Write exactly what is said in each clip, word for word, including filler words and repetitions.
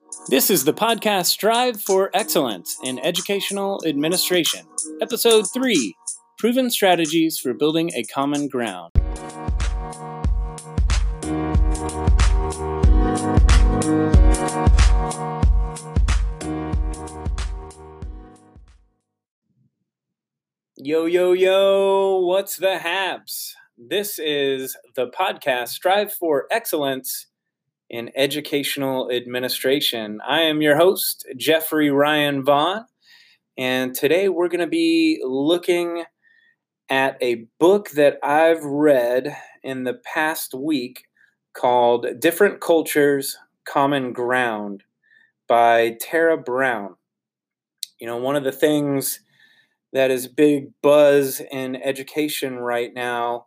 This is the podcast Strive for Excellence in Educational Administration, Episode three, Proven Strategies for Building a Common Ground. Yo, yo, yo, what's the haps? This is the podcast Strive for Excellence in Educational Administration. I am your host, Jeffrey Ryan Vaughn, and today we're going to be looking at a book that I've read in the past week called Different Cultures, Common Ground by Tara Brown. You know, one of the things that is big buzz in education right now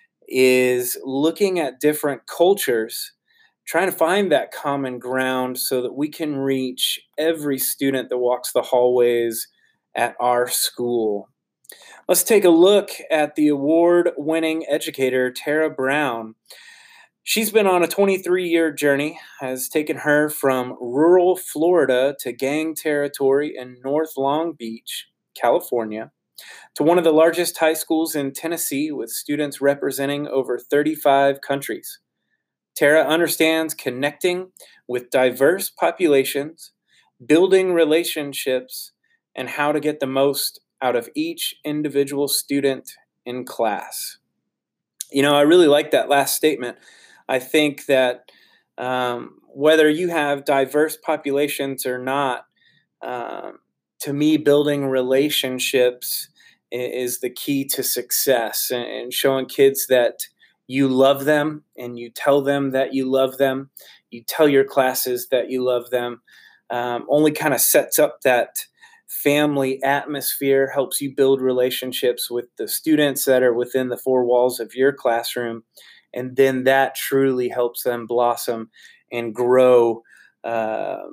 is looking at different cultures, trying to find that common ground so that we can reach every student that walks the hallways at our school. Let's take a look at the award-winning educator, Tara Brown. She's been on a twenty-three-year journey, has taken her from rural Florida to gang territory in North Long Beach, California, to one of the largest high schools in Tennessee with students representing over thirty-five countries. Tara understands connecting with diverse populations, building relationships, and how to get the most out of each individual student in class. You know, I really like that last statement. I think that um, whether you have diverse populations or not, um, to me, building relationships is the key to success, and showing kids that you love them and you tell them that you love them, you tell your classes that you love them, um, only kind of sets up that family atmosphere, helps you build relationships with the students that are within the four walls of your classroom, and then that truly helps them blossom and grow uh,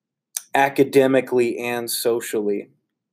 academically and socially.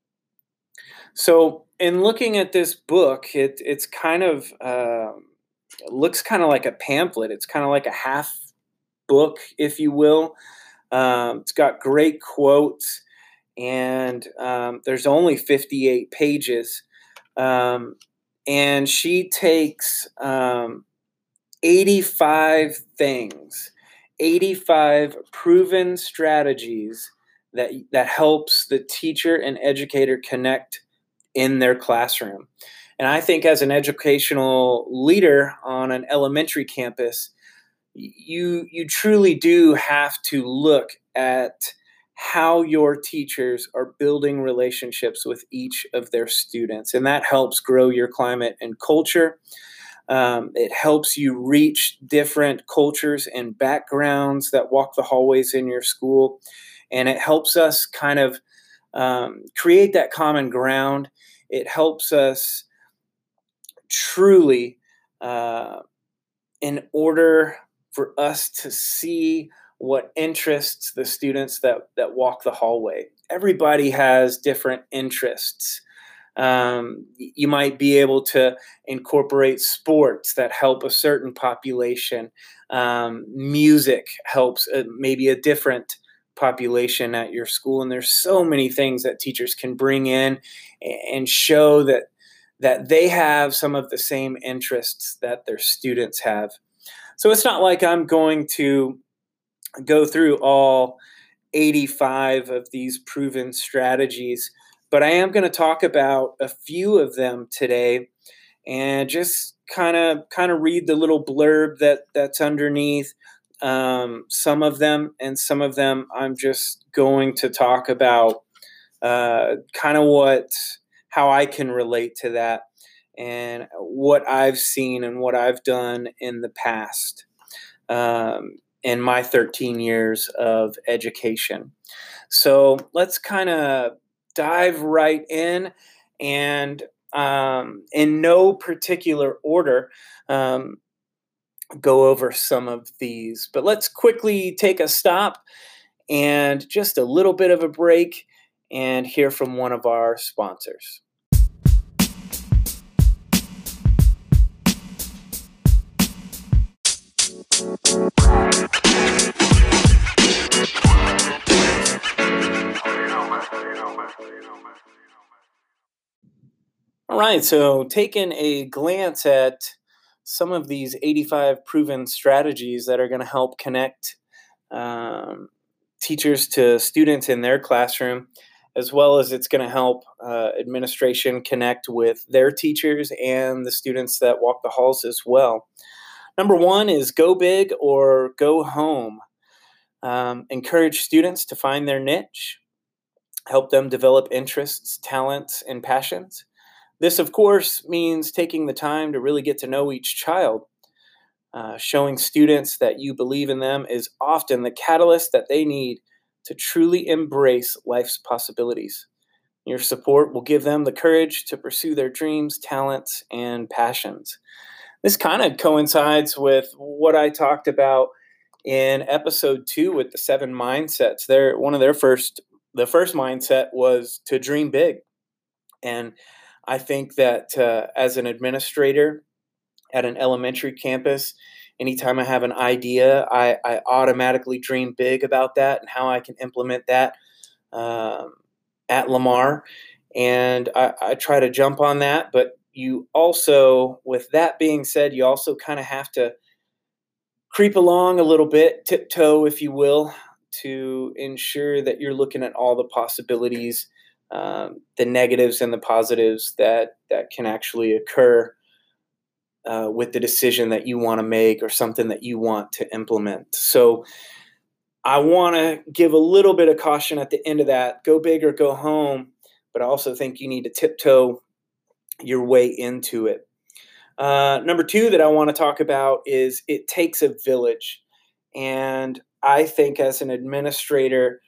So in looking at this book, it, it's kind of uh, it looks kind of like a pamphlet. It's kind of like a half book, if you will. Um, it's got great quotes, and um, there's only fifty-eight pages. Um, and she takes um, eighty-five things, eighty-five proven strategies that that helps the teacher and educator connect in their classroom. And I think as an educational leader on an elementary campus, you you truly do have to look at how your teachers are building relationships with each of their students. And that helps grow your climate and culture. Um, it helps you reach different cultures and backgrounds that walk the hallways in your school. And it helps us kind of um, create that common ground. It helps us truly, uh, in order for us to see what interests the students that, that walk the hallway. Everybody has different interests. Um, you might be able to incorporate sports that help a certain population. Um, music helps uh, maybe a different population at your school. And there's so many things that teachers can bring in and show that that they have some of the same interests that their students have. So it's not like I'm going to go through all eighty-five of these proven strategies, but I am going to talk about a few of them today and just kind of kind of read the little blurb that that's underneath um, some of them, and some of them I'm just going to talk about uh, kind of what how I can relate to that and what I've seen and what I've done in the past um, in my thirteen years of education. So let's kind of dive right in, and um, in no particular order, um, go over some of these. But let's quickly take a stop and just a little bit of a break and hear from one of our sponsors. All right, so taking a glance at some of these eighty-five proven strategies that are going to help connect um, teachers to students in their classroom, as well as it's going to help uh, administration connect with their teachers and the students that walk the halls as well. Number one is go big or go home. Um, encourage students to find their niche, help them develop interests, talents, and passions. This, of course, means taking the time to really get to know each child. Uh, showing students that you believe in them is often the catalyst that they need to truly embrace life's possibilities. Your support will give them the courage to pursue their dreams, talents, and passions. This kind of coincides with what I talked about in episode two with the seven mindsets. Their one of their first, the first mindset was to dream big. And I think that uh, as an administrator at an elementary campus, anytime I have an idea, I, I automatically dream big about that and how I can implement that um, at Lamar. And I, I try to jump on that. But you also, with that being said, you also kind of have to creep along a little bit, tiptoe, if you will, to ensure that you're looking at all the possibilities, um, the negatives and the positives that that can actually occur uh, with the decision that you want to make or something that you want to implement. So I want to give a little bit of caution at the end of that. Go big or go home, but I also think you need to tiptoe your way into it. Uh, number two that I want to talk about is it takes a village. And I think as an administrator,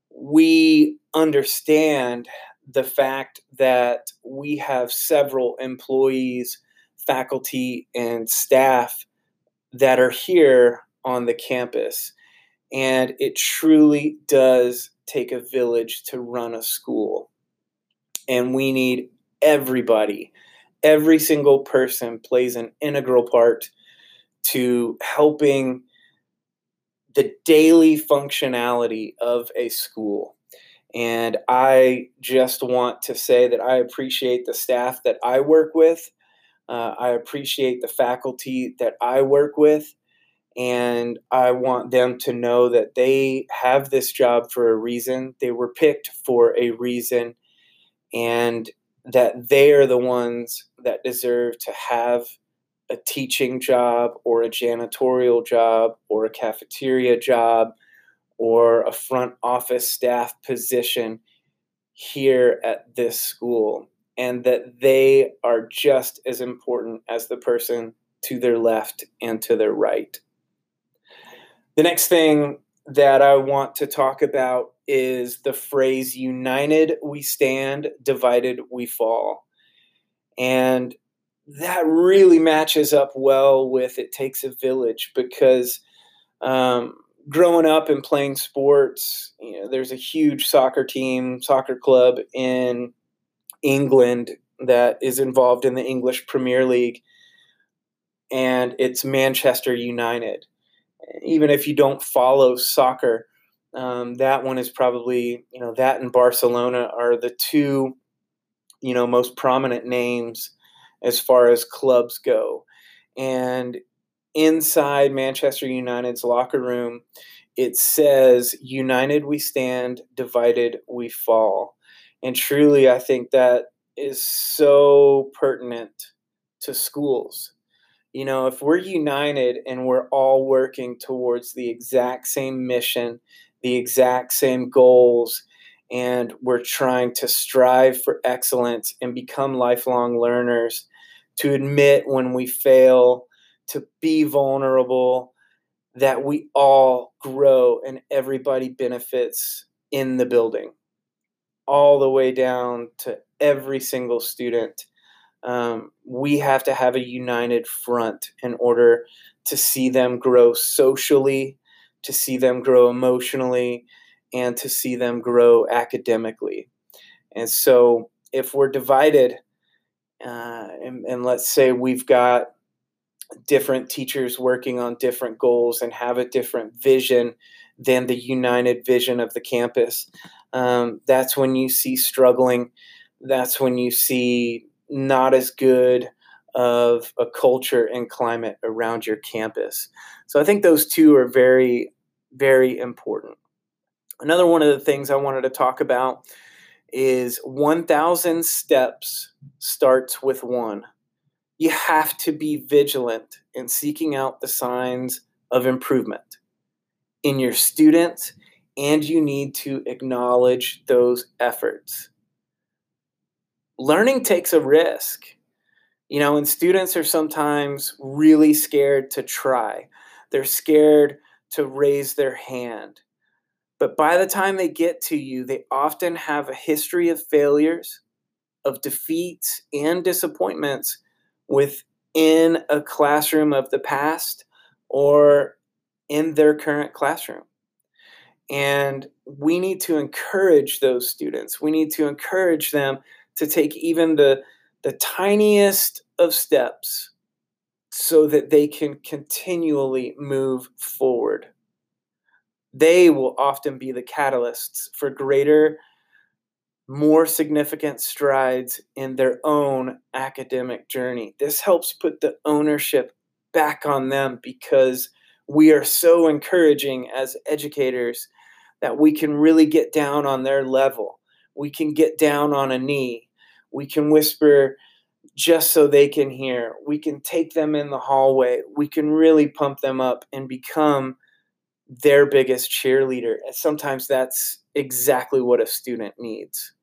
we understand the fact that we have several employees, faculty, and staff that are here on the campus. And it truly does take a village to run a school. And we need everybody. Every single person plays an integral part to helping the daily functionality of a school. And I just want to say that I appreciate the staff that I work with. Uh, I appreciate the faculty that I work with. And I want them to know that they have this job for a reason. They were picked for a reason. And that they are the ones that deserve to have a teaching job or a janitorial job or a cafeteria job or a front office staff position here at this school, and that they are just as important as the person to their left and to their right. The next thing that I want to talk about is the phrase, united we stand, divided we fall. And that really matches up well with it takes a village, because um, growing up and playing sports, you know, there's a huge soccer team, soccer club in England that is involved in the English Premier League, and it's Manchester United. Even if you don't follow soccer, um, that one is probably, you know, that and Barcelona are the two, you know, most prominent names as far as clubs go. And inside Manchester United's locker room, it says, united we stand, divided we fall. And truly, I think that is so pertinent to schools. You know, if we're united and we're all working towards the exact same mission, the exact same goals, and we're trying to strive for excellence and become lifelong learners, to admit when we fail, to be vulnerable, that we all grow and everybody benefits in the building, all the way down to every single student. Um, we have to have a united front in order to see them grow socially, to see them grow emotionally, and to see them grow academically. And so if we're divided, uh, and, and let's say we've got different teachers working on different goals and have a different vision than the united vision of the campus, um, that's when you see struggling. That's when you see not as good of a culture and climate around your campus. So I think those two are very, very important. Another one of the things I wanted to talk about is one thousand steps starts with one. You have to be vigilant in seeking out the signs of improvement in your students, and you need to acknowledge those efforts. Learning takes a risk, you know, and students are sometimes really scared to try. They're scared to raise their hand. But by the time they get to you, they often have a history of failures, of defeats, and disappointments within a classroom of the past or in their current classroom. And we need to encourage those students. We need to encourage them to take even the, the tiniest of steps so that they can continually move forward. They will often be the catalysts for greater, more significant strides in their own academic journey. This helps put the ownership back on them because we are so encouraging as educators that we can really get down on their level. We can get down on a knee. We can whisper just so they can hear. We can take them in the hallway. We can really pump them up and become their biggest cheerleader. And sometimes that's exactly what a student needs.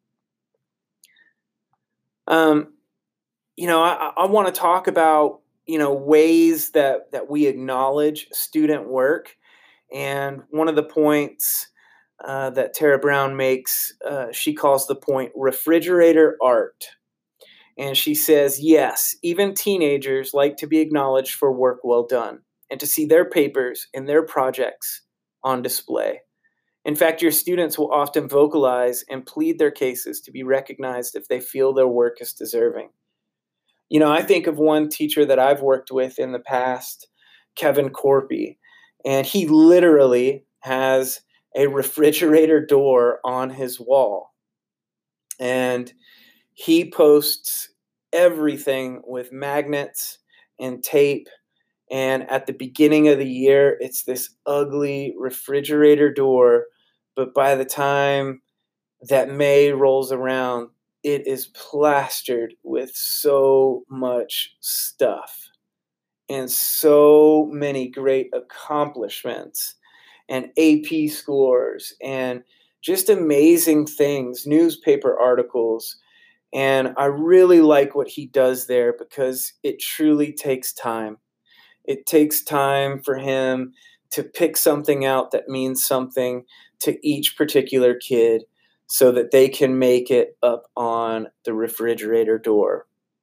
Um, you know, I, I want to talk about, you know, ways that, that we acknowledge student work. And one of the points uh, that Tara Brown makes, uh, she calls the point refrigerator art. And she says, yes, even teenagers like to be acknowledged for work well done and to see their papers and their projects on display. In fact, your students will often vocalize and plead their cases to be recognized if they feel their work is deserving. You know, I think of one teacher that I've worked with in the past, Kevin Corpy, and he literally has a refrigerator door on his wall. And he posts everything with magnets and tape. And at the beginning of the year, it's this ugly refrigerator door. But by the time that May rolls around, it is plastered with so much stuff and so many great accomplishments and A P scores and just amazing things, newspaper articles. And I really like what he does there because it truly takes time. It takes time for him to pick something out that means something to each particular kid so that they can make it up on the refrigerator door.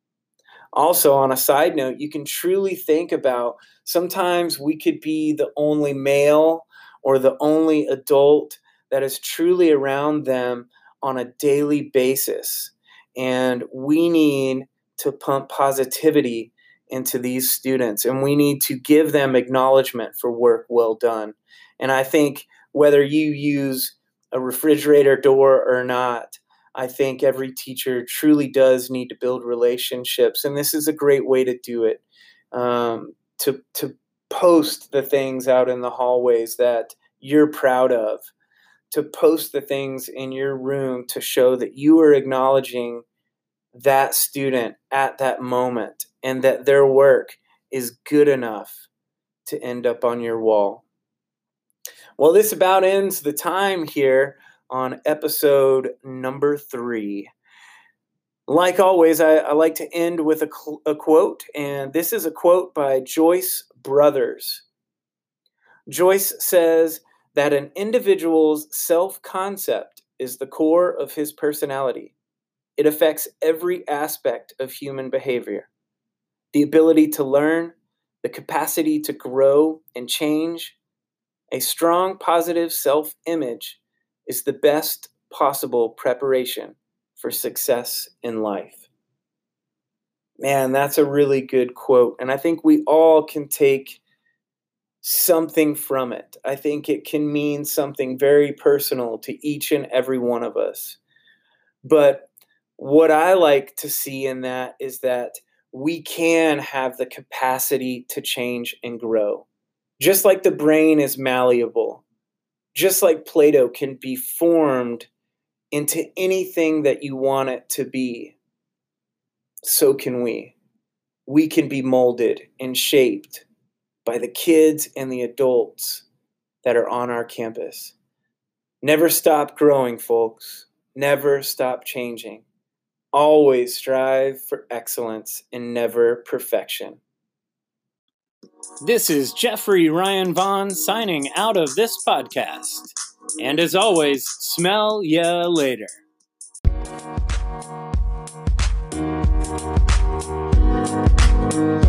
Also, on a side note, you can truly think about sometimes we could be the only male or the only adult that is truly around them on a daily basis. And we need to pump positivity into these students, and we need to give them acknowledgement for work well done. And I think whether you use a refrigerator door or not, I think every teacher truly does need to build relationships, and this is a great way to do it, um, to, to post the things out in the hallways that you're proud of, to post the things in your room to show that you are acknowledging that student at that moment and that their work is good enough to end up on your wall. Well, this about ends the time here on episode number three. Like always, I, I like to end with a, cl- a quote, and this is a quote by Joyce Brothers. Joyce says that an individual's self-concept is the core of his personality. It affects every aspect of human behavior. The ability to learn, the capacity to grow and change. A strong, positive self-image is the best possible preparation for success in life. Man, that's a really good quote. And I think we all can take something from it. I think it can mean something very personal to each and every one of us. But what I like to see in that is that we can have the capacity to change and grow. Just like the brain is malleable, just like Play-Doh can be formed into anything that you want it to be, so can we. We can be molded and shaped by the kids and the adults that are on our campus. Never stop growing, folks. Never stop changing. Always strive for excellence and never perfection. This is Jeffrey Ryan Vaughn signing out of this podcast. And as always, smell ya later. Thank you.